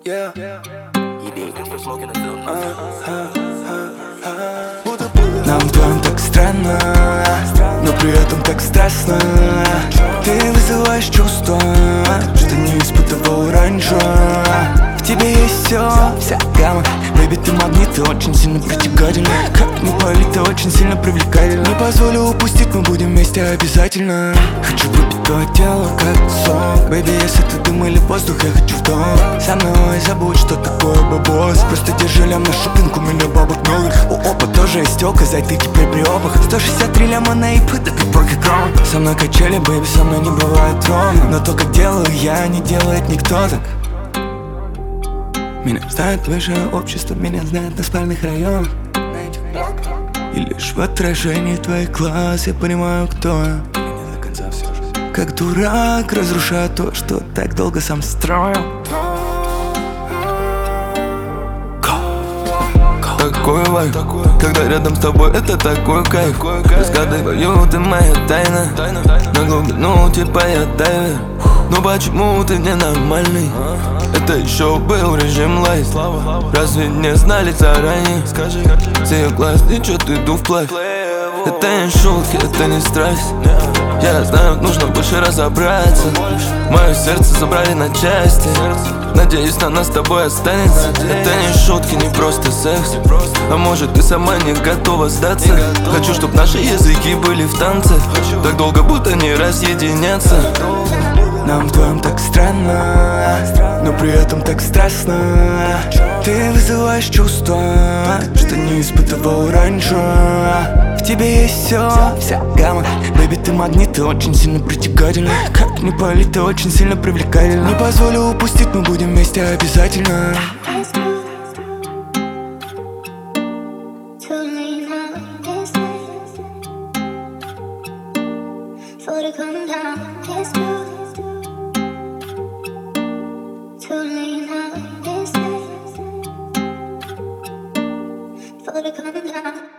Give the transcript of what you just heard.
Нам вдвоем так странно, но при этом так страстно. Ты вызываешь чувства, что не испытывал раньше. В тебе есть все, вся гамма. Бэйби, ты магнит, ты очень сильно притягательна. Как ни пали, ты очень сильно привлекательна. Не позволю упустить, мы будем вместе обязательно. Хочу выпить твое тело, как сон. Бэйби, если ты дым или воздух, я хочу в дом. Со мной забудь, что такое бабос. Просто держи лям на шопинг, у меня бабок много. У опа тоже есть тёлка, зай, ты теперь при обах. 163 ляма на ИП, да как прокигрон. Со мной качели, бэйби, со мной не бывает ровно. Но то, как делаю я, не делает никто так. Меня знает высшее общество, меня знает на спальных районах. И лишь в отражении твоих глаз я понимаю, кто я. Как дурак разрушаю то, что так долго сам строил. Такой вайб, когда рядом с тобой, это такой кайф. Разгадываю, ты моя тайна. На глубину типа я дайвер. Но почему ты ненормальный? Это еще был режим лайт. Разве не знали заранее? С ее глаз течет иду вплавь. Это не шутки, это не страсть. Я знаю, нужно больше разобраться. Мое сердце забрали на части. Надеюсь, на нас с тобой останется. Это не шутки, не просто секс. А может, ты сама не готова сдаться. Хочу, чтоб наши языки были в танце. Так долго будто не разъединяться. Нам вдвоем так странно, но при этом так страстно. Ты вызываешь чувства, что не испытывал раньше. В тебе есть все, вся гамма. Бэйби, ты магнит, ты очень сильно притягательна. Как ни пали, ты очень сильно привлекательна. Не позволю упустить, мы будем вместе обязательно. For the come down.